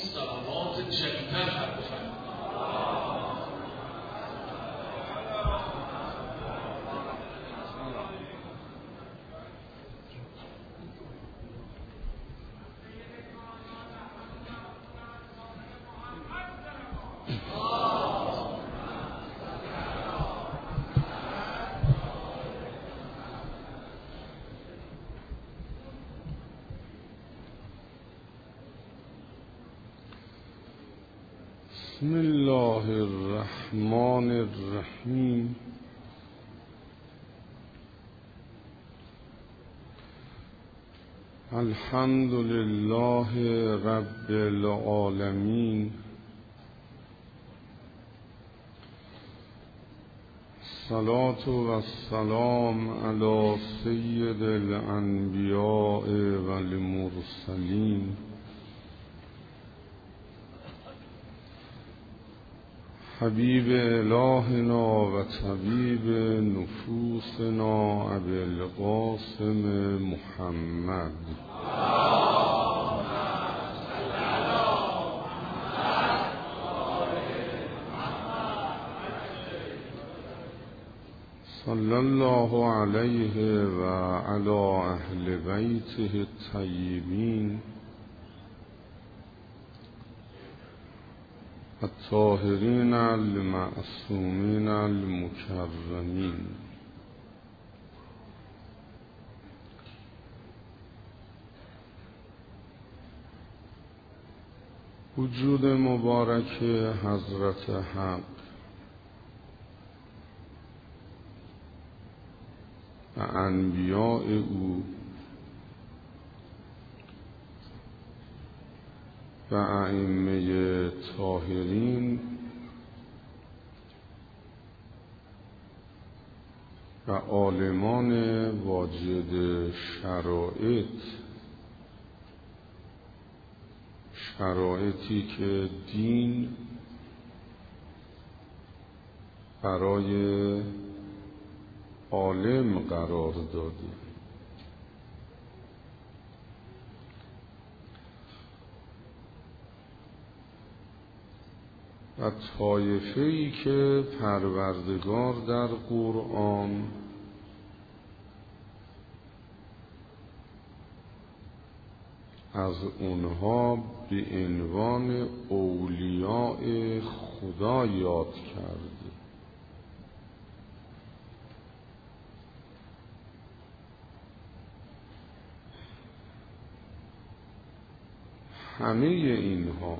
صلوات جمیعاً خلق بفرمایید. بسم الله الرحمن الرحیم. الحمد لله رب العالمین. الصلاة والسلام علی سید الانبیاء والمرسلین حبیب الهنا و طبیب نفوسنا ابی القاسم محمد صلی الله علیه و علی اهل بیته الطیبین الطاهرین المعصومین المکرمین. وجود مبارک حضرت حق و انبیاء او و ائمه طاهرین و عالمان واجد شرایطی که دین برای عالم قرار داده و طایفه‌ای که پروردگار در قرآن از اونها به عنوان اولیاء خدا یاد کرده. همه اینها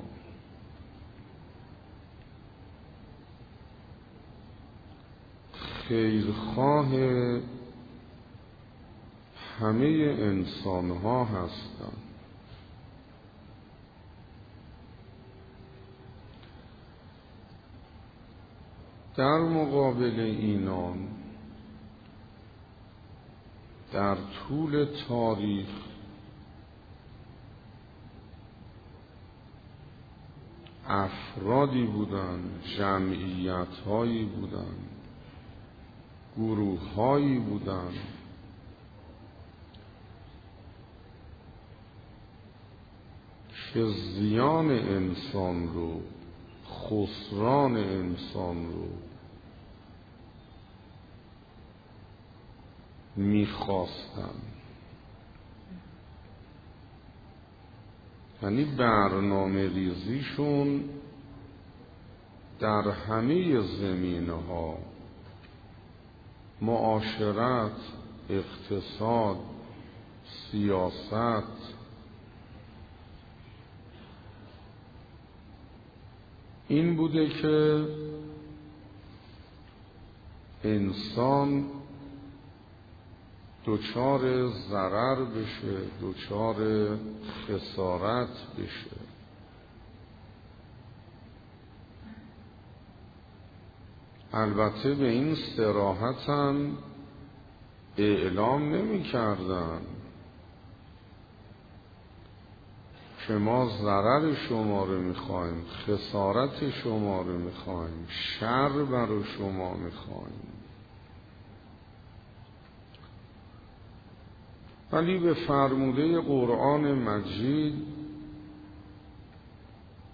خیرخواه همه انسانها هستند. در مقابل اینان در طول تاریخ افرادی بودند، جمعیت‌هایی بودند، گروه‌هایی بودند که زیان انسان رو، خسران انسان رو می‌خواستند. یعنی برنامه ریزیشون در همه زمینه‌ها، معاشرت، اقتصاد، سیاست، این بوده که انسان دچار ضرر بشه، دچار خسارت بشه. البته به این صراحت هم اعلام نمی کردن که ما ضرر شما رو میخوایم، خسارت شما رو میخوایم، شر برای شما میخوایم. ولی به فرموده قرآن مجید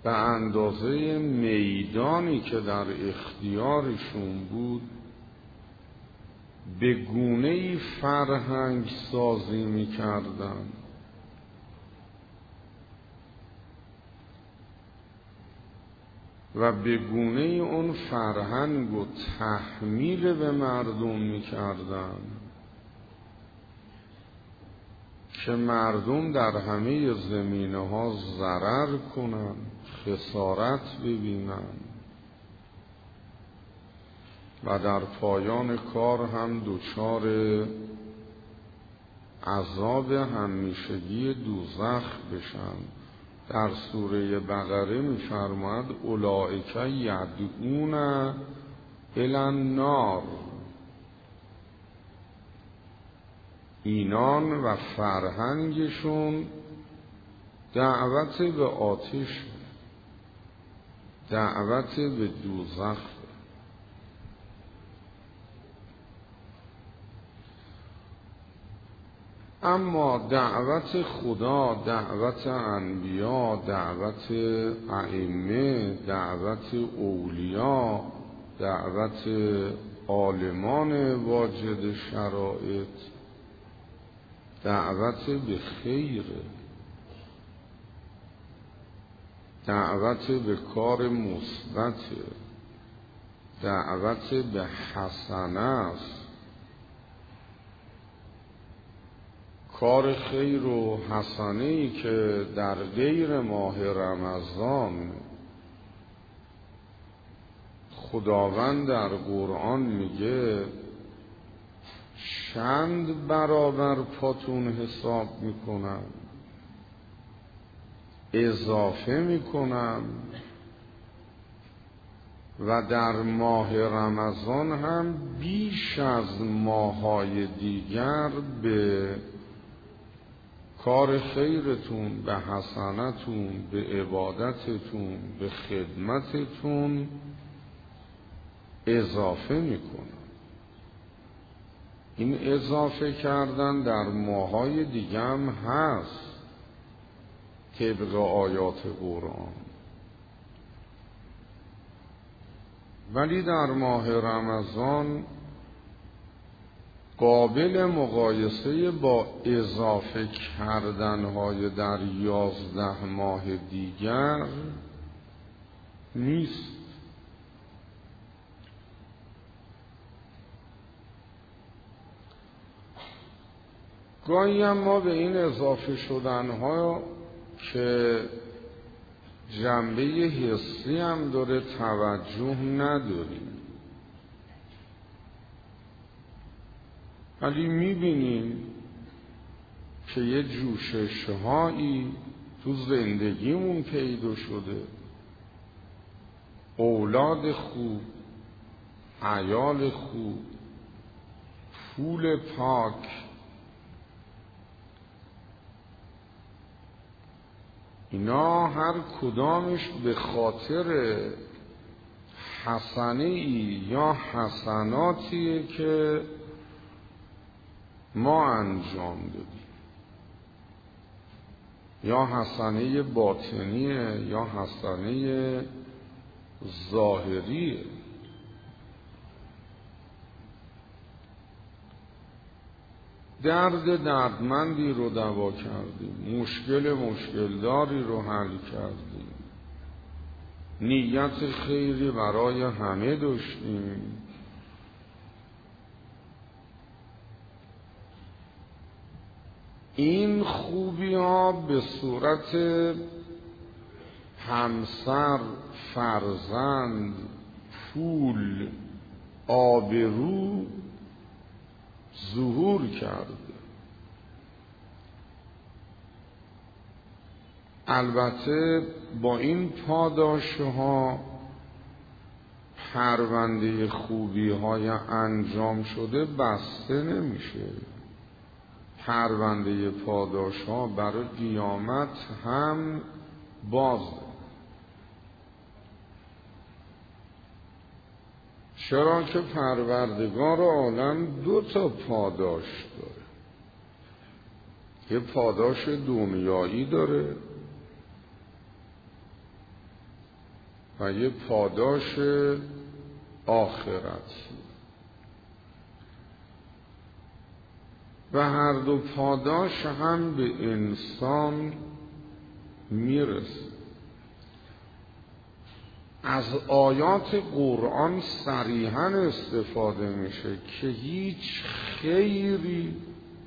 به اندازه میدانی که در اختیارشون بود به گونه‌ای فرهنگ سازی می‌کردند و به گونه‌ای اون فرهنگ و تحمیل به مردم می‌کردند که مردم در همه زمینه‌ها ضرر کنند، خسارت ببینند و در پایان کار هم دچار عذاب همیشگی دوزخ بشن. در سوره بقره می‌فرماید اولئک یدعون الی النار، اینان و فرهنگشون دعوت به آتش، دعوت به دوزخ. اما دعوت خدا، دعوت انبیا، دعوت ائمه، دعوت اولیاء، دعوت عالمان واجد شرایط، دعوت به خیر، دعوت به کار مثبت، دعوت به حسنه است. کار خیر و حسنه‌ای که در غیر ماه رمضان خداوند در قرآن میگه چند برابر پاتون حساب میکنم، اضافه میکنم، و در ماه رمضان هم بیش از ماه‌های دیگر به کار خیرتون، به حسنتون، به عبادتتون، به خدمتتون اضافه میکنم. این اضافه کردن در ماه‌های دیگه هم هست طبق آیات قرآن، ولی در ماه رمضان قابل مقایسه با اضافه کردنهای در 11 ماه دیگر نیست. گاهی هم ما به این اضافه شدنها که جنبه حسی هم داره توجه نداریم، ولی میبینیم که یه جوشش‌هایی تو زندگیمون پیدا شده، اولاد خوب، عیال خوب، پول پاک، اینا هر کدامش به خاطر حسنه‌ای یا حسناتیه که ما انجام دادیم، یا حسنه باطنیه یا حسنه ظاهریه. دردمندی رو دوا کردیم، مشکلداری رو حل کردیم، نیت خیری برای همه داشتیم، این خوبی ها به صورت همسر، فرزند، پول، آبرو ظهور کرده. البته با این پاداشها پرونده خوبی های انجام شده بسته نمیشه. پرونده پاداش ها برای قیامت هم بازه. چرا که پروردگار عالم 2 پاداش داره، یه پاداش دنیایی داره، و یه پاداش آخرتی و هر دو پاداش هم به انسان میرسه. از آیات قرآن صریحاً استفاده میشه که هیچ خیری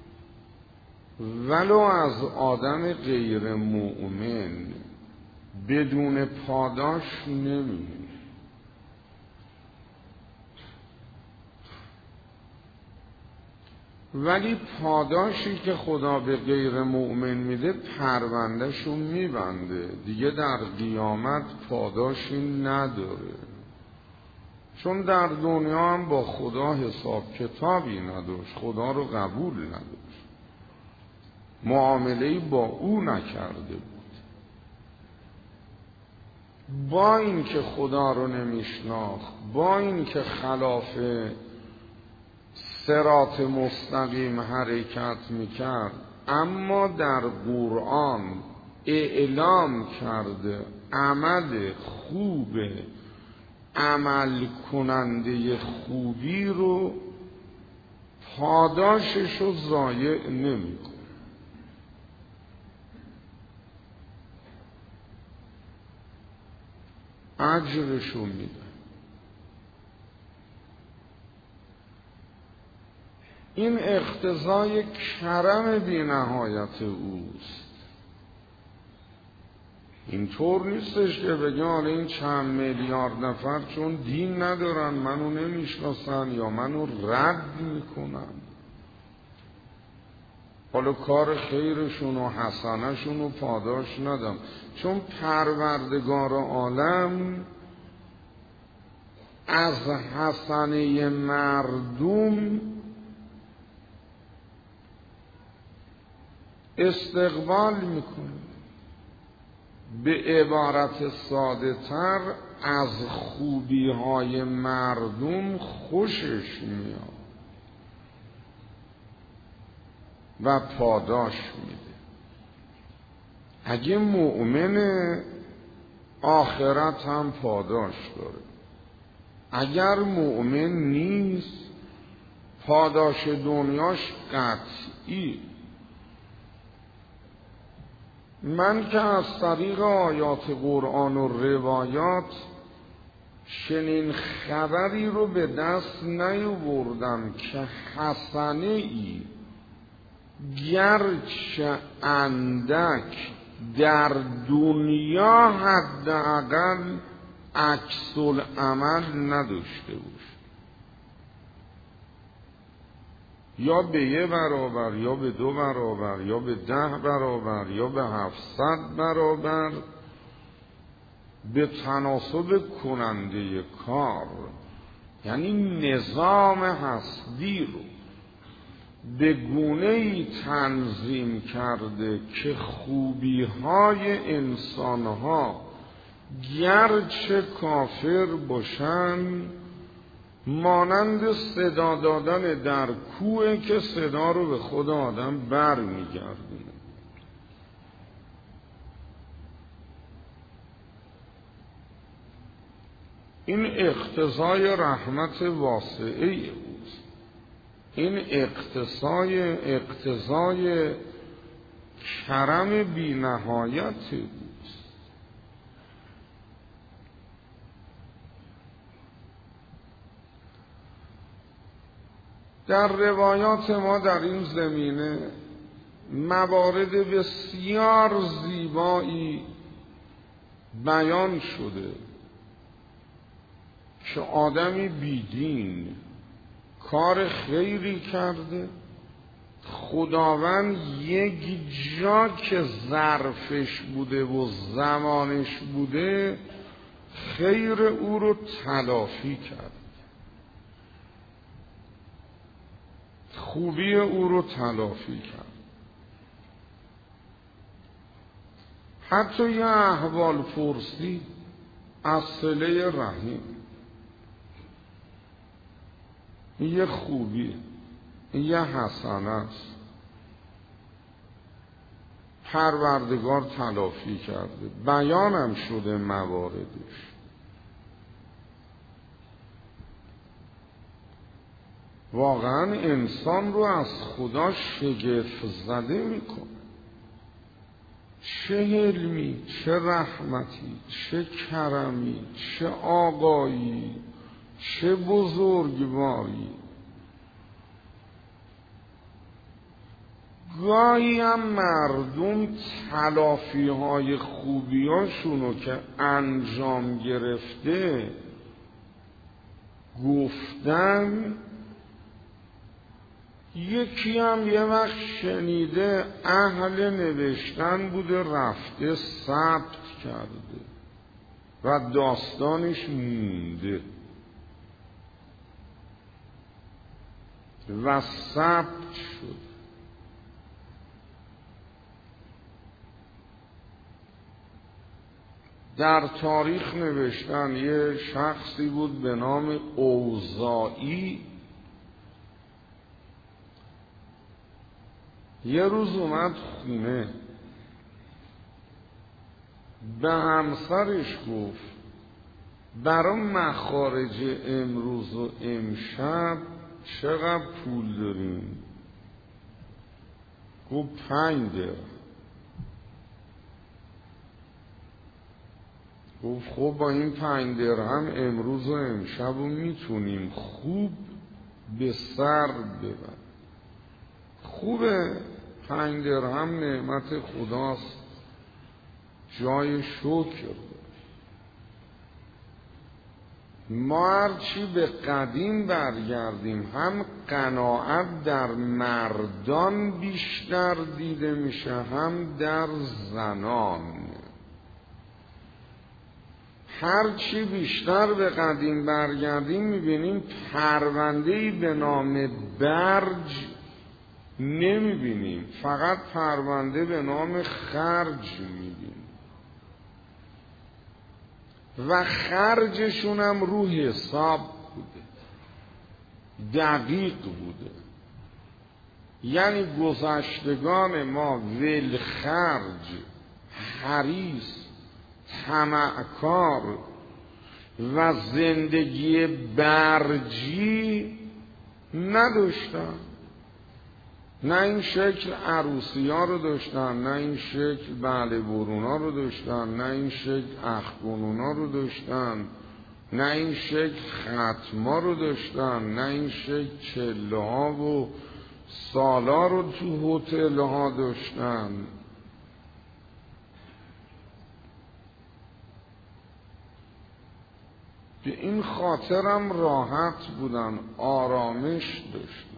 ولو از آدم غیر مؤمن بدون پاداش نمیشه. ولی پاداشی که خدا به غیر مؤمن میده پروندهشو میبنده، دیگه در قیامت پاداشی نداره، چون در دنیا هم با خدا حساب کتابی نداشت، خدا رو قبول نداشت، معامله‌ای با او نکرده بود. با این که خدا رو نمیشناخت، با این که خلاف صراط مستقیم حرکت میکرد، اما در قرآن اعلام کرده عمل خوب عمل کننده خوبی رو پاداشش رو ضایع نمیکنه. اجرش رو میده. این اقتضای کرم بی نهایت اوست. اینطور نیستش که بگه حالا این چند میلیارد نفر چون دین ندارن منو نمیشناسن یا منو رد میکنن، حالا کار خیرشون و حسنشون و پاداش ندم، چون پروردگار عالم از حسنه مردم استقبال میکنه. به عبارت ساده تر از خوبی های مردم خوشش میاد و پاداش میده. اگه مؤمن آخرت هم پاداش داره، اگر مؤمن نیست پاداش دنیاش قطعی. من که از طریق آیات قرآن و روایات چنین خبری رو به دست نیاوردم که حسنه ای گرچه اندک در دنیا حداقل عکس العمل نداشته باشه، یا به 1 برابر یا به 2 برابر یا به 10 برابر یا به 700 برابر به تناسب کننده کار، یعنی نظام هستی رو به گونه‌ای تنظیم کرده که خوبی‌های انسان‌ها گرچه کافر باشن مانند صدا دادن در کوه که صدا رو به خود آدم بر میگردونه. این اقتضای رحمت واسعه اوست. این اقتضای کرم بی نهایت اوست. در روایات ما در این زمینه موارد بسیار زیبایی بیان شده که آدمی بیدین کار خیری کرده، خداوند یک جا که ظرفش بوده و زمانش بوده خیر او رو تلافی کرد، خوبی او رو تلافی کرد. حتی یه احوال پرسی از صله رحیم، یه خوبی، یه حسنه است، پروردگار تلافی کرده، بیانم شده مواردش. واقعا انسان رو از خدا شگفت زده میکنه. چه حلمی، چه رحمتی، چه کرمی، چه آقایی، چه بزرگواری. گاهی هم مردم تلافی های خوبیاشونو که انجام گرفته گفتن، یکی هم یه وقت شنیده اهل نوشتن بوده رفته ثبت کرده و داستانش مونده و ثبت شد. در تاریخ نوشتن یه شخصی بود به نام اوزاعی، یه روز اومد خونه، به همسرش گفت برای مخارج امروز و امشب چقدر پول داریم؟ گفت 5 درهم. گفت خب با این 5 درهم امروز و امشب رو میتونیم خوب به سر ببریم. خوبه، 5 درهم نعمت خداست، جای شکر. ما هرچی به قدیم برگردیم هم قناعت در مردان بیشتر دیده میشه هم در زنان. هرچی بیشتر به قدیم برگردیم میبینیم پرونده‌ای به نام برج نمیبینیم، فقط پرونده به نام خرج میبینیم و خرجشون هم رو حساب بوده، دقیق بوده. یعنی گذشتگان ما ولخرج، حریص، طمعکار و زندگی برجی نداشتن. نه این شکل عروسی ها رو داشتن، نه این شکل بله برون ها رو داشتن، نه این شکل اخگونون ها رو داشتن، نه این شکل ختم ها رو داشتن، نه این شکل چله ها و سالا رو تو هتل ها داشتن. به این خاطرم راحت بودن، آرامش داشتن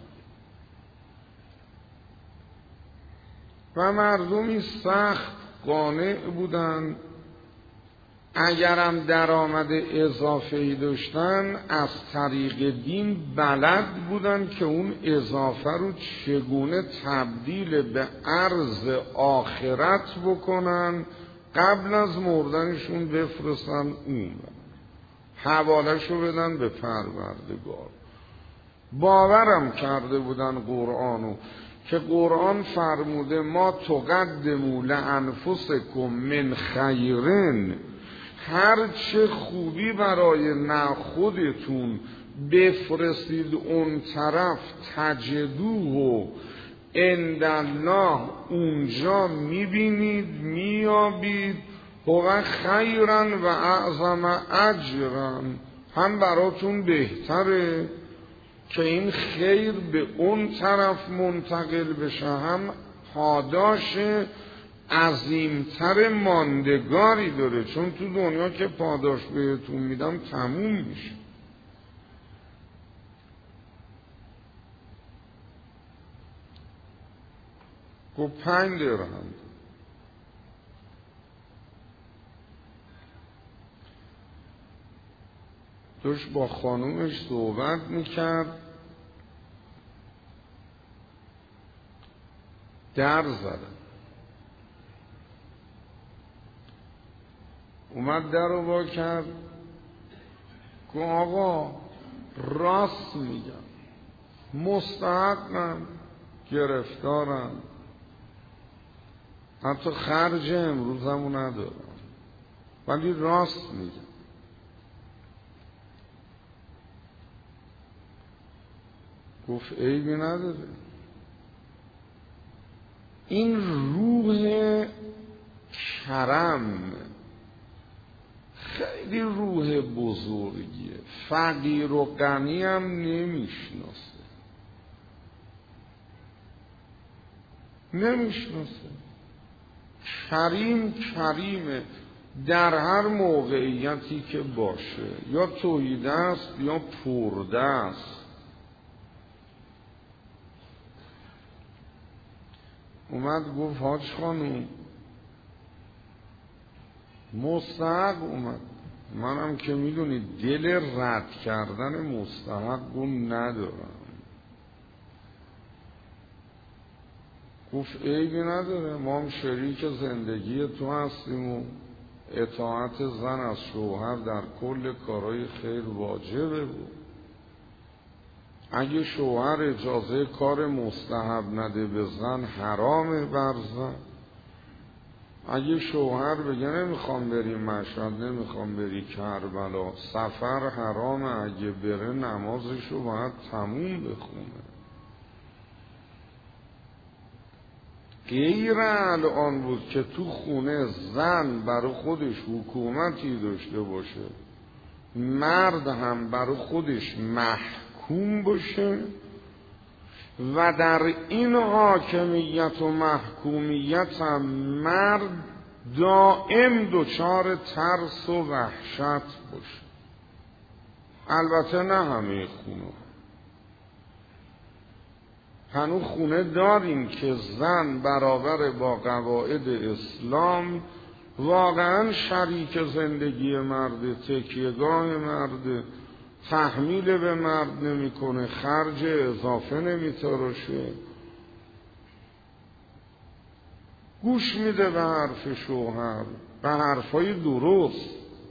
و مردمی سخت قانع بودن. اگرم درآمد اضافه‌ای داشتن از طریق دین بلد بودن که اون اضافه رو چگونه تبدیل به ارز آخرت بکنن، قبل از مردنشون بفرستن اون حواله‌شو بدن به پروردگار. باورم کرده بودن قرآنو که قرآن فرموده ما تقدموا لانفسکم من خیرن، هر چه خوبی برای نه خودتون بفرستید اون طرف، تجدوه عند الله، اونجا میبینید میابید، هو خیرا و اعظم اجرا، هم براتون بهتره که این خیر به اون طرف منتقل بشه، هم پاداش عظیمتر ماندگاری داره، چون تو دنیا که پاداش بهتون میدم تموم میشه. گفت 5 درهم. داشت با خانومش صحبت میکرد، در زدن، اومد در رو وا کرد، گفت آقا راست میگم، مستحقم، گرفتارم، حتی خرج امروزمو ندارم، ولی راست میگم. گفت عیبی نداره. این روح کرم خیلی روح بزرگیه. فقیر و غنی هم نمیشناسه. کریم کریمه در هر موقعیتی که باشه، یا توحیده است یا پرده است. اومد گفت حاج خانوم مستحق اومد. منم که میدونید دل رد کردن مستحق رو ندارم. گفت عیبی نداره، ما هم شریک زندگی تو هستیم و اطاعت زن از شوهر در کل کارهای خیر واجبه بود. اگه شوهر اجازه کار مستحب نده به زن حرامه بر زن. اگه شوهر بگه نمیخوام بری مشهد، نمیخوام بری کربلا، سفر حرامه، اگه بره نمازشو باید تموم بخونه. غیر الان بود که تو خونه زن برای خودش حکومتی داشته باشه، مرد هم برای خودش محکوم باشه و در این حاکمیت و محکومیت هم مرد دائم دچار ترس و وحشت باشه. البته نه همه خونه، هنوز خونه داریم که زن برابر با قواعد اسلام واقعا شریک زندگی مرد، تکیهگاه مرد، تحمیل به مرد نمیکنه، خرج اضافه نمیتراشه، گوش میده به حرف شوهر، به حرفای درست.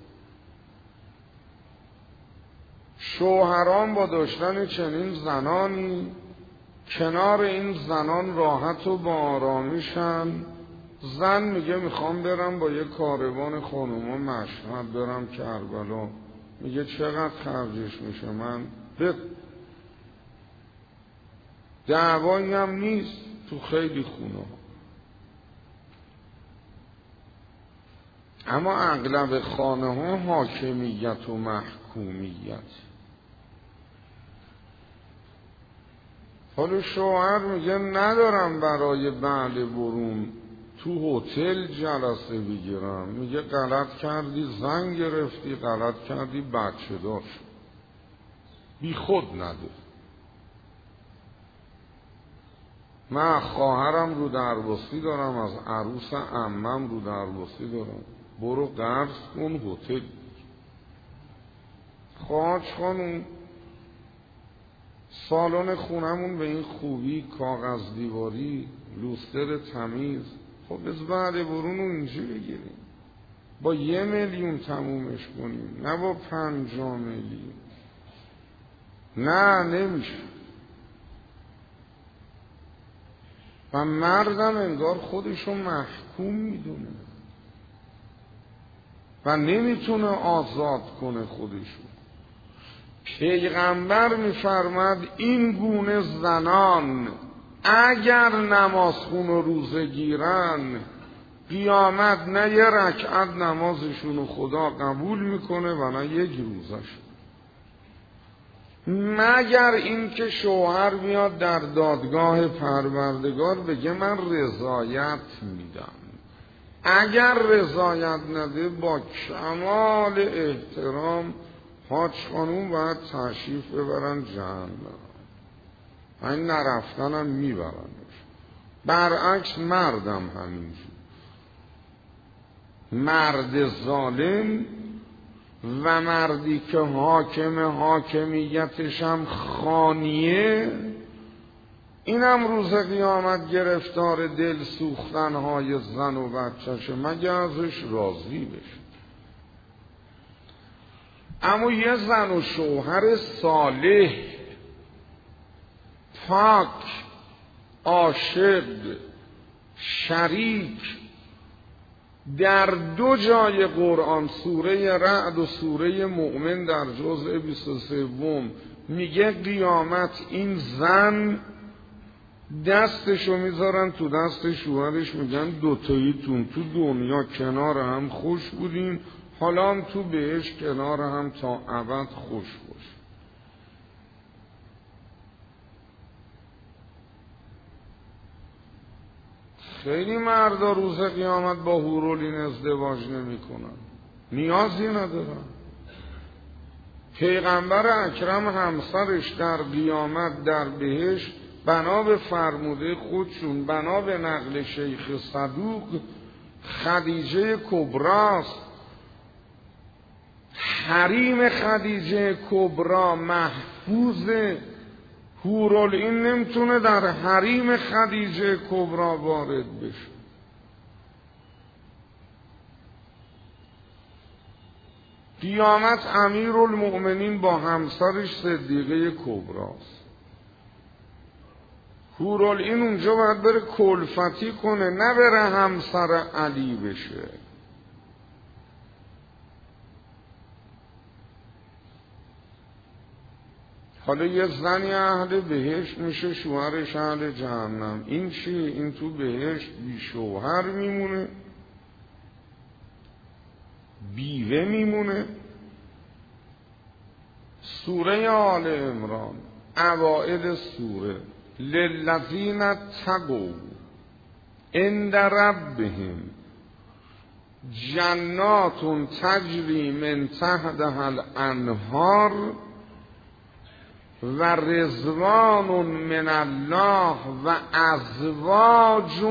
شوهران با داشتن چنین زنانی کنار این زنان راحت و با آرامیشن. زن میگه میخوام برم با یه کاروان خانوما مشهد، برم کربلا. میگه چقدر خرجش میشه؟ من دعوایی هم نیست تو خیلی خونه، اما اغلب خانه ها حاکمیت و محکومیت. حالا شوهر میگه ندارم برای بعل برون تو هتل جلسه بگیرم. میگه غلط کردی، زن گرفتی، غلط کردی، بچه دار شد، بی خود نده. من خواهرم رو دربستی دارم، از عروس عمم رو دربستی دارم، برو قرض کن هتل. خواهج خانم سالن خونمون به این خوبی، کاغذ دیواری، لوستر تمیز، خب از بعد برون رو اینجا بگیریم، با 1 میلیون تمومش کنیم، نه با 5 میلیون. نه نمیشه. و مردم انگار خودشو محکوم میدونه و نمیتونه آزاد کنه خودشو. پیغمبر میفرماد این گونه زنان اگر نماز خون و روزه گیرن، قیامت نه 1 رکعت نمازشون خدا قبول میکنه و نه 1 روزش، مگر این که شوهر بیاد در دادگاه پروردگار بگه من رضایت میدم. اگر رضایت نده با کمال احترام حاج خانوم باید تشریف ببرن جهنم، این نرفتنم میبرنش. برعکس مردم همینجور، مرد ظالم و مردی که حاکمیتش هم خانیه، اینم روز قیامت گرفتار دل سوختنهای زن و بچهشه، مگه ازش راضی بشه. اما یه زن و شوهر صالح، پاک، عاشق، شریک، در 2 جای قرآن، سوره رعد و سوره مؤمن در جزء 23 میگه قیامت این زن دستشو میذارن تو دست شوهرش، میگن دوتاییتون تو دنیا کنار هم خوش بودین، حالا هم تو بهش کنار هم تا ابد خوش باش. خیلی مردا روز قیامت با حورالعین ازدواج نمی کنن، نیازی ندارن. پیغمبر اکرم همسرش در قیامت در بهشت بنا به فرموده خودشون، بنا به نقل شیخ صدوق، خدیجه کبراست. حریم خدیجه کبرا محفوظه، حورالعین نمیتونه در حریم خدیجه کبرا وارد بشه. قیامت امیرالمؤمنین با همسرش صدیقه کبراست. حورالعین اونجا باید بره کلفتی کنه، نه بره همسر علی بشه. حالا یه زنی اهل بهشت میشه، شوهرش اهل جهنم، این چی؟ این تو بهشت بی شوهر میمونه، بیوه میمونه. سوره آل عمران اوائل سوره، للذین اتقوا عند ربهم جنات تجری من تحتها الانهار و رضوان من الله و ازواج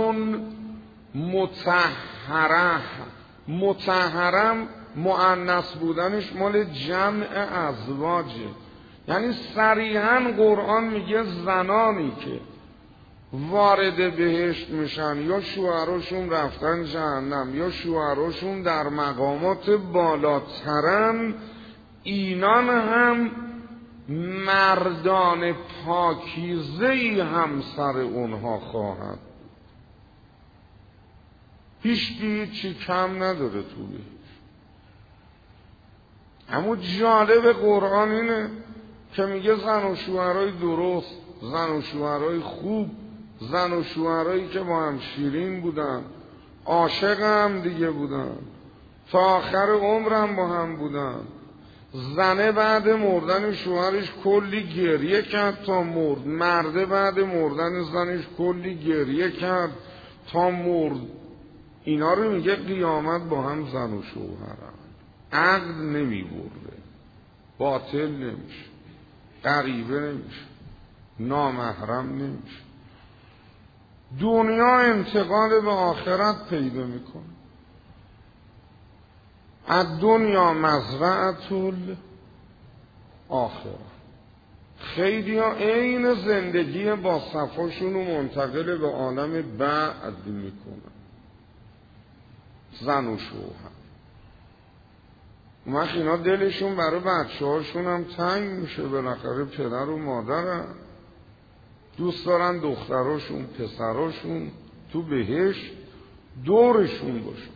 مطهره. مطهرم مؤنث بودنش مال جمع ازواجه، یعنی صریحاً قرآن میگه زنانی که وارد بهشت میشن یا شوهراشون رفتن جهنم یا شوهراشون در مقامات بالاترن، اینان هم مردان پاکیزه‌ای همسر اونها خواهد. هیچی کم نداره تو بهشت. اما جالب قرآن اینه که میگه زن و شوهرای درست، زن و شوهرای خوب، زن و شوهرایی که با هم شیرین بودن، عاشق هم دیگه بودن، تا آخر عمرم با هم بودن. زنه بعد مردن شوهرش کلی گریه کرد تا مرد، مرده بعد مردن زنش کلی گریه کرد تا مرد. اینا رو میگه قیامت با هم زن و شوهرن. عقد نمی برده، باطل نمیشه، غریبه نمیشه، نامحرم نمیشه. دنیا انتقال به آخرت پیدا میکنه. الدنیا مزرعة الاخره. خیلی ها عین زندگی با صفاشون رو منتقل به عالم بعد میکنن. زن و شوهر وقت اینا دلشون برای بچه هاشون هم تنگ میشه، بالاخره پدر و مادرن، دوست دارن دختراشون پسراشون تو بهشت دورشون باشن.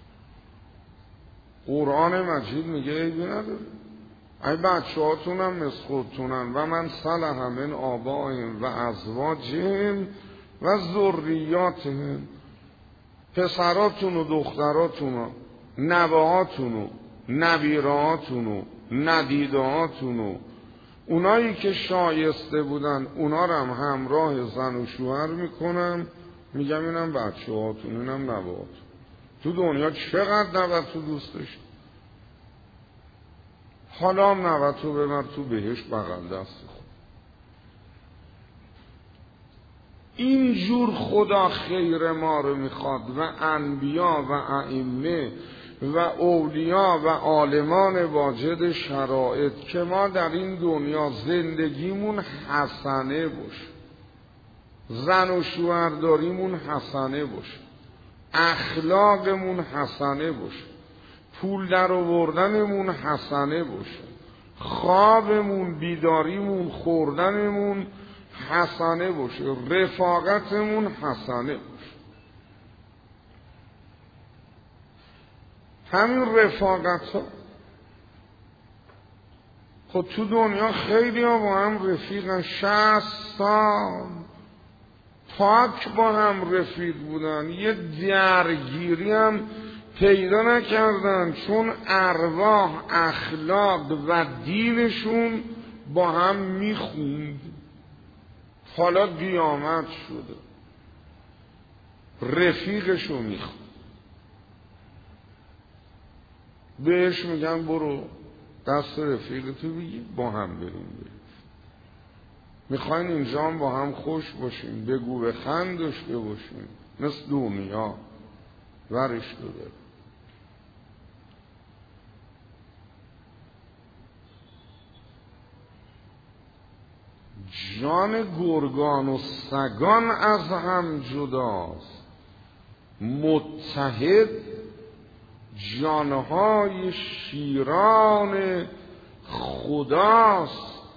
قرآن مجید میگه عیبی نداره، ای بچه هاتون هم مثل خودتونن و من صلح من آبائهم و ازواجهم و ذریاتهم. پسراتون و دختراتون و نوهاتون و نبیرهاتون و ندیدهاتون و اونایی که شایسته بودن اونا رو هم همراه زن و شوهر میکنم. میگم اینم بچه هاتون، اینم نوهاتون. تو دنیا چقدر نوه تو دوستش، حالا هم نوه تو ببر تو بهشت بغل دست خود. اینجور خدا خیر ما رو میخواد و انبیا و ائمه و اولیا و عالمان واجد شرایط که ما در این دنیا زندگیمون حسنه باشه، زن و شوهرداریمون حسنه باشه، اخلاقمون حسنه باشه، پول در آوردنمون حسنه باشه، خوابمون بیداریمون خوردنمون حسنه باشه، رفاقتمون حسنه باشه. همین رفاقت ها. خب تو دنیا خیلی ها با هم رفیقن، 60 سال پاک با هم رفیق بودن، یه درگیری هم پیدا نکردن، چون ارواح، اخلاق و دینشون با هم میخوند. حالا قیامت شده، رفیقشو میخوند، بهش میگن برو دست رفیقتو بگیر با هم بریم. میخواین اینجا هم با هم خوش باشیم، بگو بخند داشته باشیم، مثل دنیا ورش داره. جان گرگان و سگان از هم جداست، متحد جانهای شیران خداست.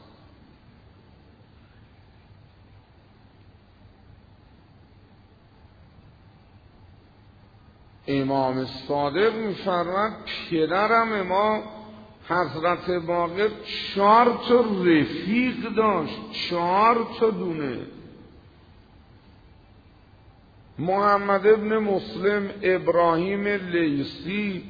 امام صادق می‌فرماید پدرم امام حضرت باقر 4 تا رفیق داشت، 4 تا دونه. محمد ابن مسلم، ابراهیم لیثی،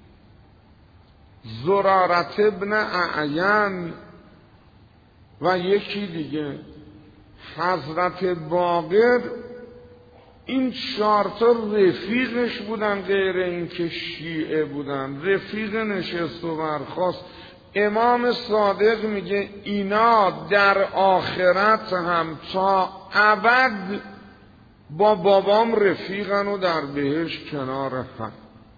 زرارت ابن اعین و یکی دیگه. حضرت باقر این 4 تا رفیقش بودن، غیر این که شیعه بودن. رفیق نشست و برخاست. امام صادق میگه اینا در آخرت هم تا ابد با بابام رفیقن و در بهشت کنار هم.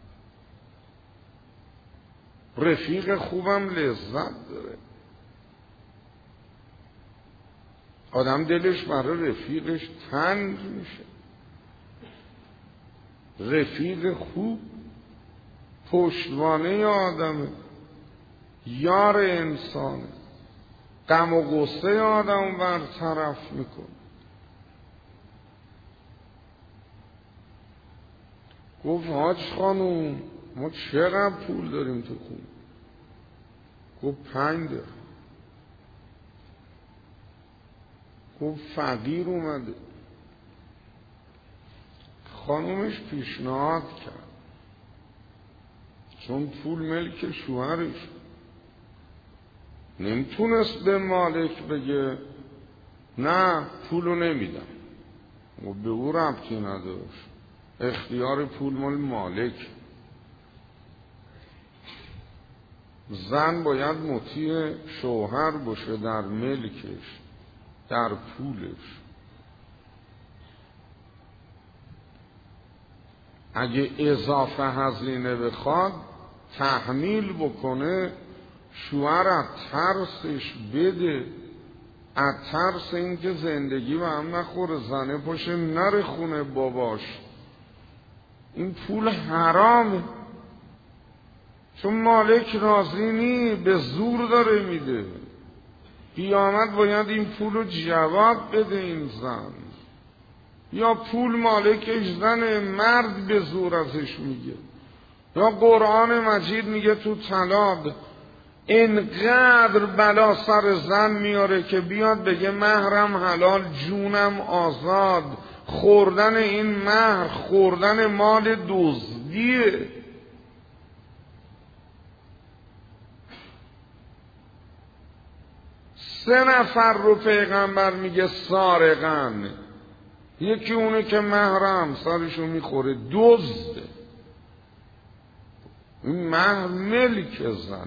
رفیق خوبم لذت داره. آدم دلش برای رفیقش تنگ میشه. رفیق خوب پشتوانه آدمه، یار انسانه، غم و غصه آدم برطرف میکنه. گفت حاج خانوم ما چقدر پول داریم تو خون؟ گفت 5 درهم. گفت فقیر اومده. خانومش پیشنهاد کرد، چون پول ملک شوهرش، نمیتونست به مالک بگه نه پولو نمیدم. و به او ربطی نداشت، اختیار پول مال مالک. زن باید مطیع شوهر باشه در ملکش، در پولش. اگه اضافه هزینه بخواد تحمیل بکنه، شوهر از ترسش بده، از ترس اینکه زندگی به هم نخوره، زنه پاشه نره خونه باباش. این پول حرامه، چون مالک راضی نی، به زور داره میده. قیامت باید این پول رو جواب بده این زن. یا پول مالکش زنه، مرد به زور ازش میگه. یا قرآن مجید میگه تو طلاق اینقدر بلا سر زن میاره که بیاد بگه مهرم حلال، جونم آزاد. خوردن این مهر خوردن مال دزدیه. سه نفر رو پیغمبر میگه سارقن. یکی اونه که مهر همسرشو میخوره، دزده. این مهر ملک زن.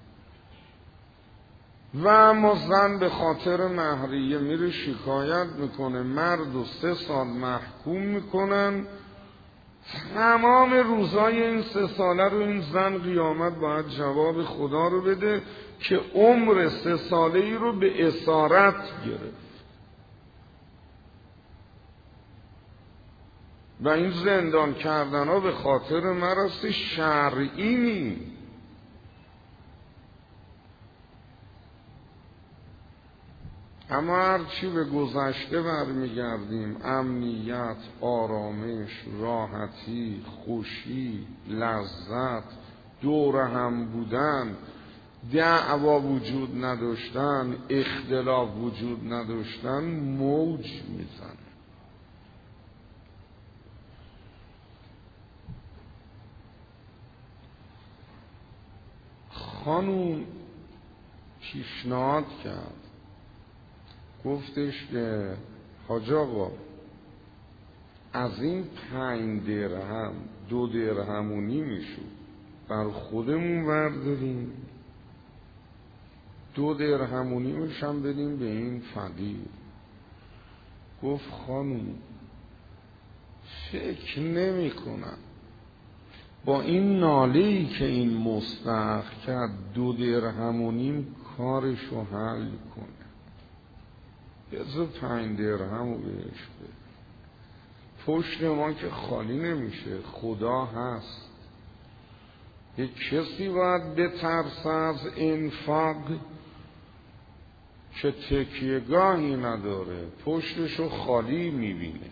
و اما زن به خاطر مهریه میره شکایت میکنه، مرد و 3 سال محکوم میکنن. تمام روزای این 3 ساله رو این زن قیامت باید جواب خدا رو بده که عمر 3 ساله ای رو به اسارت گرفت. و این زندان کردن ها به خاطر مرض شرعی نی. اما هرچی به گذشته برمیگردیم، امنیت، آرامش، راحتی، خوشی، لذت، دور هم بودن، دعوا وجود نداشتن، اختلاف وجود نداشتن، موج میزن. خانوم پیشنهاد کرد، گفتش که حاج آقا از این 5 درهم 2 درهمونی میشود بر خودمون برداریم، 2 درهمونی میشم بدیم به این فقیر. گفت خانوم فکر نمی کنم با این ناله‌ای که این مستحق کرد 2 درهمونی کارشو حل کنه، بذار 5 درهمو بهش بده. پشت ما که خالی نمیشه، خدا هست. یک کسی باید بترسه از انفاق که تکیهگاهی نداره، پشتشو خالی میبینه.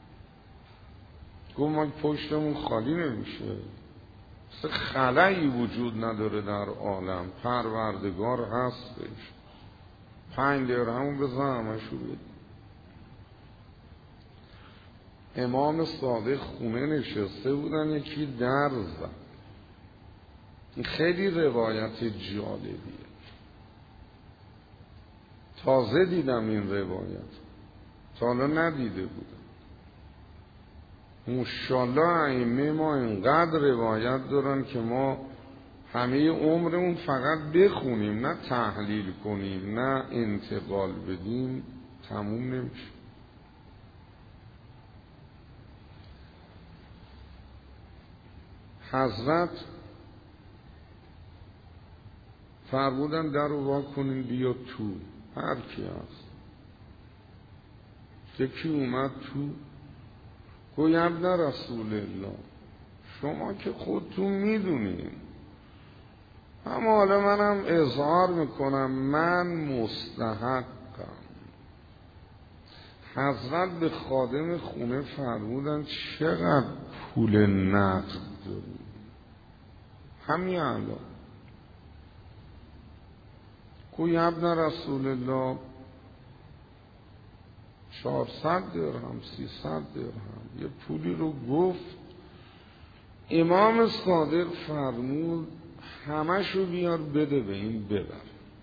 گفت ما پشتمون خالی نمیشه، خلایی وجود نداره در عالم، پروردگار هستش. 5 درهمو بزن همشو بده. امام صادق خونه نشسته بودن، یکی در زد. این خیلی روایت جالبیه، تازه دیدم این روایت، تا حالا ندیده بودم. ماشاءالله ائمه ما اینقدر روایت دارن که ما همه عمرمون فقط بخونیم، نه تحلیل کنیم، نه انتقال بدیم، تموم نمیشه. حضرت فرمودن در رو وا کنین بیا تو. هر کی هست یکی اومد تو، گوی ابن رسول الله شما که خودتون میدونین، اما حالا منم اظهار میکنم من مستحقم. حضرت به خادم خونه فرمودن چقدر پول نقد داری؟ همین الان. گوی ابن رسول الله 400 درهم 300 درهم یه پولی رو گفت. امام صادق فرمود همشو بیار بده به این ببر.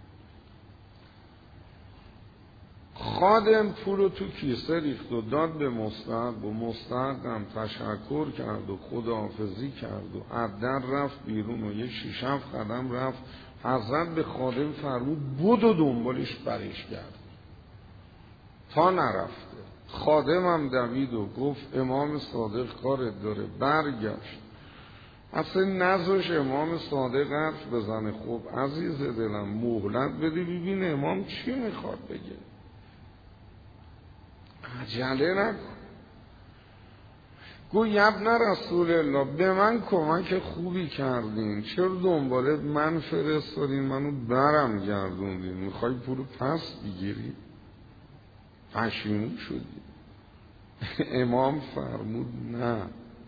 خادم پول رو تو کیسه ریخت و داد به مستحق و مستحق هم تشکر کرد و خداحافظی کرد و عدن رفت بیرون و یه 6-7 قدم رفت. حضرت به خادم فرمود بدو دنبالش برش کرد تا نرفته. خادم هم دوید و گفت امام صادق کارت داره. برگشت اصلا نذاش امام صادق حرف بزنه. خب عزیز دلم مهلت بدی ببین امام چی میخواد بگه، عجله نکن. گوی ابن رسول الله به من کمک خوبی کردین، چرا دنباله من فرستادین، منو برم گردوندین، میخوای پولو پس بگیری؟ پشیمون شدی. امام فرمود نه،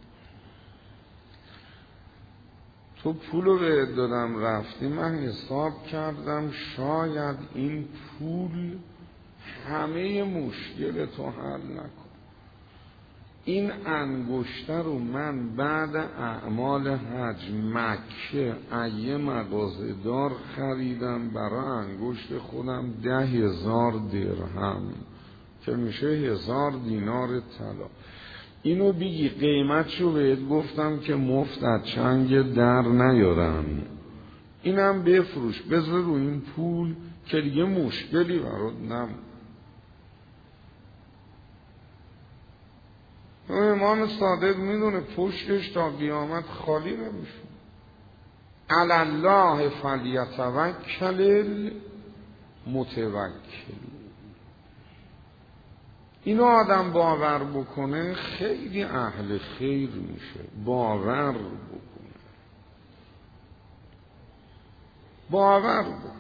تو پولو بهت دادم رفتی، من حساب کردم شاید این پول همه مشکل تو حل نکن. این انگشتر رو من بعد اعمال حج مکه ایه مغازه دار خریدم برای انگشت خودم 10,000 درهم که میشه 1000 دینار طلا. اینو بگی قیمتشو بهت گفتم که مفت از چنگ در نیارن، اینم بفروش بذار رو این پول که دیگه مشکلی برات نمون. امام صادق میدونه پشتش تا قیامت خالی نمیشه. علی الله فلیتوکل المتوکل. اینو آدم باور بکنه خیلی اهل خیر میشه. باور بکنه، باور بکنه.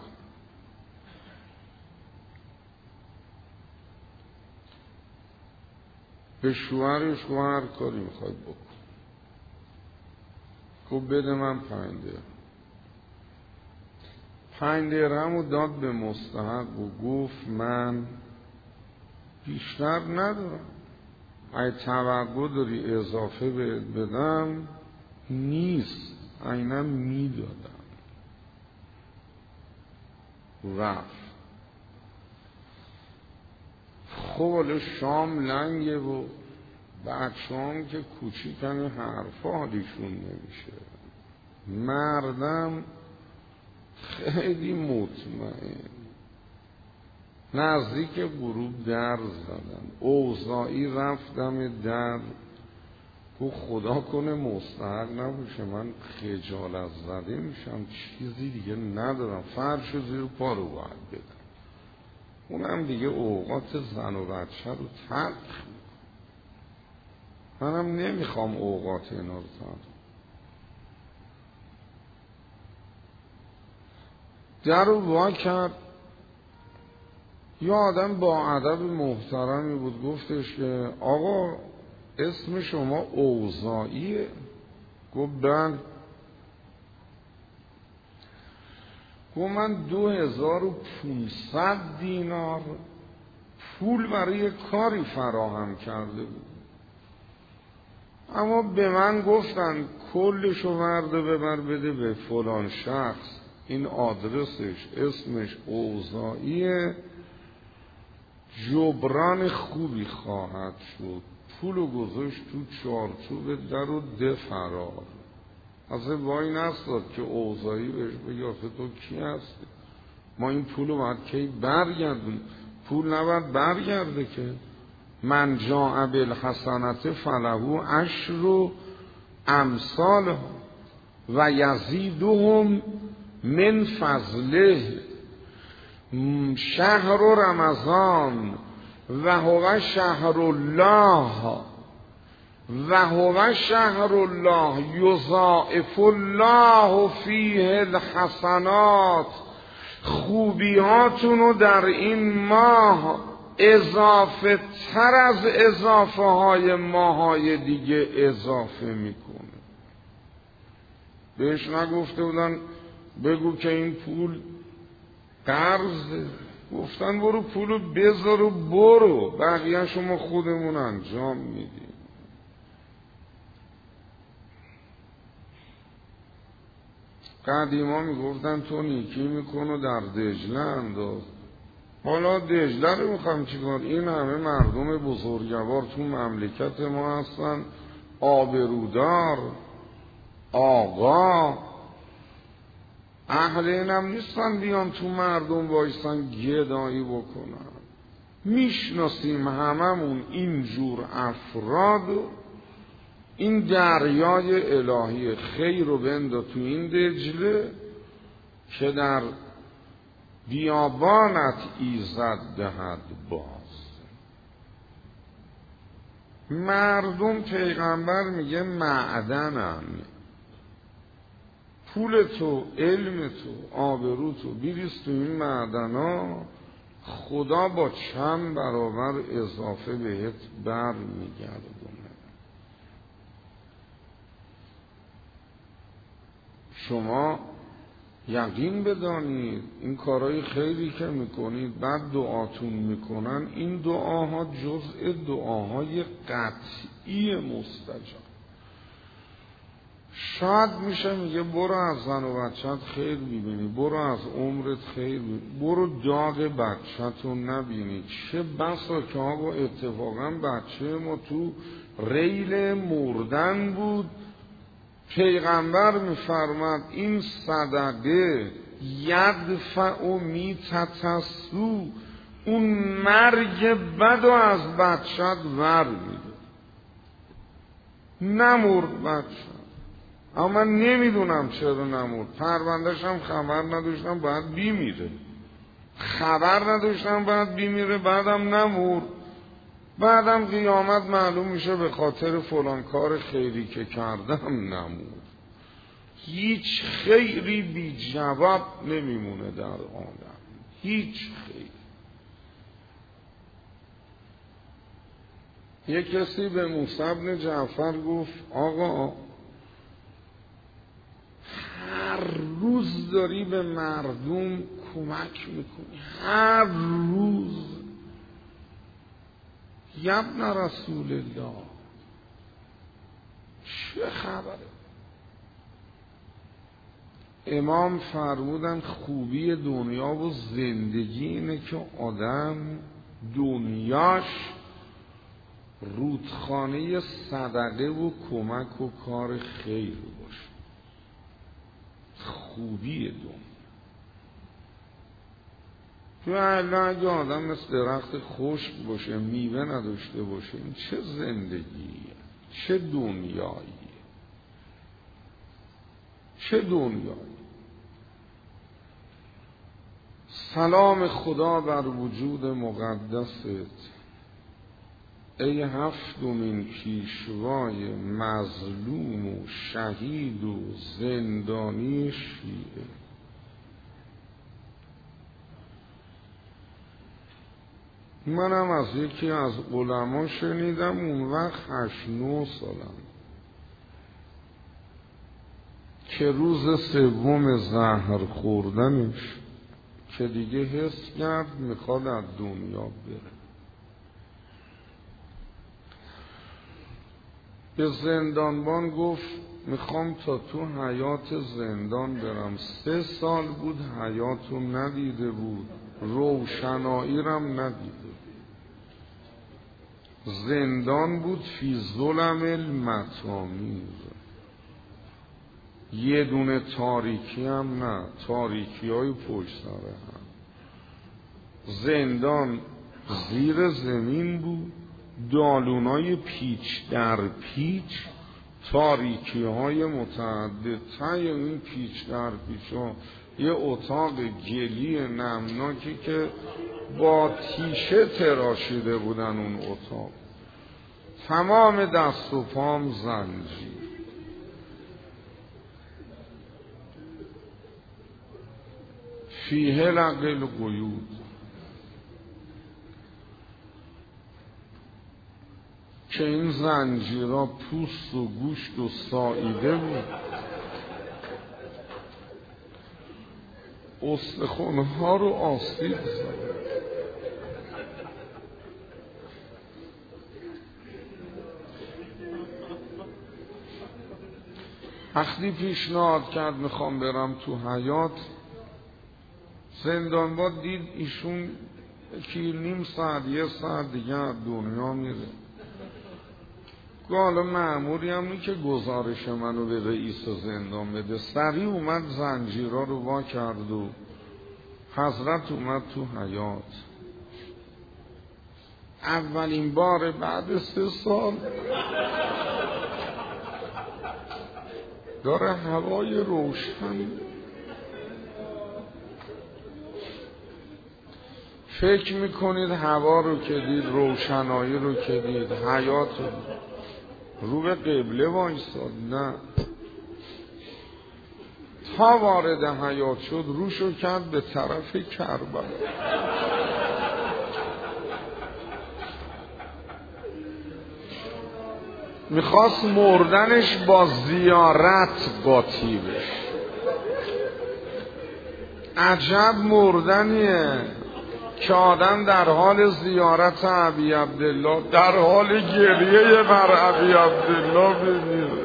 به شوهرش و هر کاری میخواد بکن. خب بده من 5 درهم. 5 درهم رو داد به مستحق و گفت من بیشتر ندارم، اگه توقع داری اضافه بدم نیست، عیناً میدادم. رفت. خب حالا شام لنگه و بچه هم که کوچیکن حرفا حالیشون نمیشه. مردم خیلی مطمئن نزدیک غروب در زدن. اوضاعی رفتم در، گفت خدا کنه مستحق نباشه، من خجالت زده میشم، چیزی دیگه ندارم، فرش زیر پا رو باید بدم. اونم دیگه اوقات زن و بچه رو ترک. منم نمیخوام اوقات اینا رو ترک. در رو وا کرد. یه آدم با ادب محترمی بود، گفتش که آقا اسم شما اوضاعیه؟ گفت بله. گفت من 2500 دینار پول برای کاری فراهم کرده بود، اما به من گفتن کلشو ورده ببر بده به فلان شخص، این آدرسش اسمش اوضاعیه، جبران خوبی خواهد شد. پولو گذاشت تو چارچوب در و ده فرار. اصلا وای نستاد که اوضاعی بهش بگه آخه تو کی هستی؟ ما این پولو باید کی برگردیم؟ پول نباید برگرده که. من جاء بالحسنة فله عشر امثالها و یزیدهم من فضله. شهر رمضان و هو شهر الله و هو شهر الله یضاعف الله فیه الحسنات. خوبیاتونو در این ماه اضافه تر از اضافه های ماهای دیگه اضافه میکنه. بهش نگفته بودن بگو که این پول قرضه؟ گفتن برو پولو بذار و برو، بقیه شما خودمون انجام میدیم. قدیما میگفتن تو نیکی میکن و در دجله انداز. حالا دجله رو میخوام چیکار؟ این همه مردم بزرگوار تو مملکت ما هستن، آبرودار، آقا، اهل اینم نیستن بیان تو مردم وایستن گدایی بکنن. میشناسیم هممون اینجور افراد. این دریای الهی خیر رو بنده تو این دجله که در بیابانت ایزد دهد باز. مردم پیغمبر میگه معدنن، پول تو، علم تو، آبرو تو بیریز تو این معدنا، خدا با چند برابر اضافه بهت بر میگردونه. شما یقین بدانید این کارهای خیری که میکنید بعد دعاتون میکنن، این دعاها جزء دعاهای قطعی مستجاب. شاید میشه میگه برو از زن و بچت خیر ببینی، برو از عمرت خیر ببینی، برو داغ بچه‌تون نبینی. چه بسا که آقا اتفاقا بچه ما تو ریل مردن بود، پیغمبر میفرماد این صدقه یدفع میتتسو، اون مرگ بدو از بچت ور میده. نمرد بچه، اما من نمیدونم چرا نمرد. پروندهش هم خبر نداشتم باید بیمیره، خبر نداشتم باید بیمیره، بعدم نمرد. بعدم قیامت معلوم میشه به خاطر فلان کار خیری که کردم نمود. هیچ خیری بی جواب نمیمونه در عالم، هیچ خیر. یک کسی به موسی بن جعفر گفت آقا هر روز داری به مردم کمک میکنی، هر روز. ابن رسول الله چه خبره؟ امام فرمودن خوبی دنیا و زندگی اینه که آدم دنیاش رودخانه صدقه و کمک و کار خیر باشه. خوبی دنیا. تو اگه آدم مثل درخت خشک باشه، میوه نداشته باشه، این چه زندگیه؟ چه دنیایی؟ چه دنیایی؟ سلام خدا بر وجود مقدست، ای هفتمین پیشوای مظلوم و شهید و زندانی شیعه. منم از یکی از علما شنیدم، اون وقت 8-9 سالم، که روز سوم زهر خوردنش که دیگه حس کرد میخواد از دنیا بره، به زندانبان گفت میخوام تا تو حیات زندان برم. 3 سال بود حیاتو ندیده بود، روشنایی رم ندیده. زندان بود فی ظلم المطامیر، یه دونه تاریکی هم نه، تاریکی های پشت سر هم. زندان زیر زمین بود، دالونای پیچ در پیچ، تاریکی های متعدد. تای این پیچ در پیچ ها یه اتاق گلی نمناکی که با تیشه تراشیده بودن اون اتاق، تمام دست و پام زنجیر. فیه لقل قیود، که این زنجیرها پوست و گوشت و ساییده بود، استخوان‌ها رو آسیب زد. وقتی پیشنهاد کرد میخوام برم تو حیات، زندانبان دید ایشون که 1/2 ساعت 1 ساعت دیگه از دنیا میره. حالا مأموری هم نی که گزارش منو به رئیس زندان بده. سریع اومد زنجیرها رو وا کرد و حضرت اومد تو حیات. اولین بار بعد 3 سال داره هوای روشن. فکر میکنید هوا رو که دید، روشنایی رو که دید، حیات رو به قبله وایساد؟ نه، تا وارد حیات شد روشو کرد به طرف کربلا. میخواست مردنش با زیارت قاطی بشه. عجب مردنیه که آدم در حال زیارت ابی عبدالله، در حال گریه بر ابی عبدالله بمیره.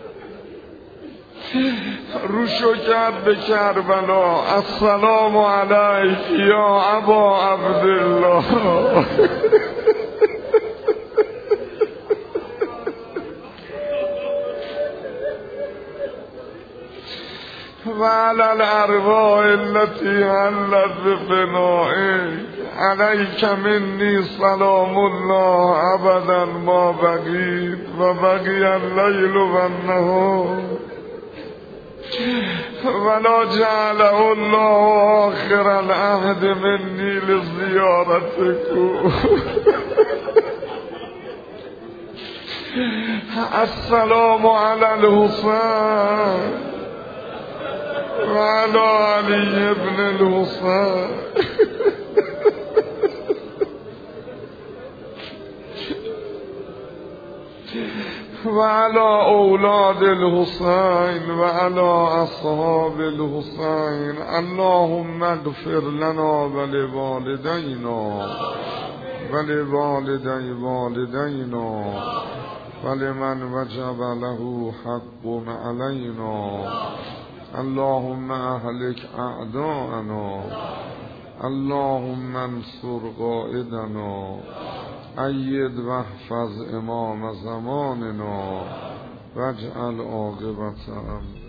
روشو کرد به کربلا. السلام علیک یا ابا عبدالله. وعلى الارواح التي حلت بفنائك عليك مني سلام الله ابدا ما بقيت وبقي الليل والنهار ولا جعله الله آخر العهد مني لزيارتكم. السلام على الحسين وعلى علي ابن الحسين. وعلى أولاد الحسين وعلى أصحاب الحسين. اللهم اغفر لنا ولوالدينا ولوالدي والدينا ولمن وجب له حق علينا. اللهم أهلك أعداءنا. اللهم انصر قائدنا. أيد واحفظ إمام زماننا واجعل عاقبة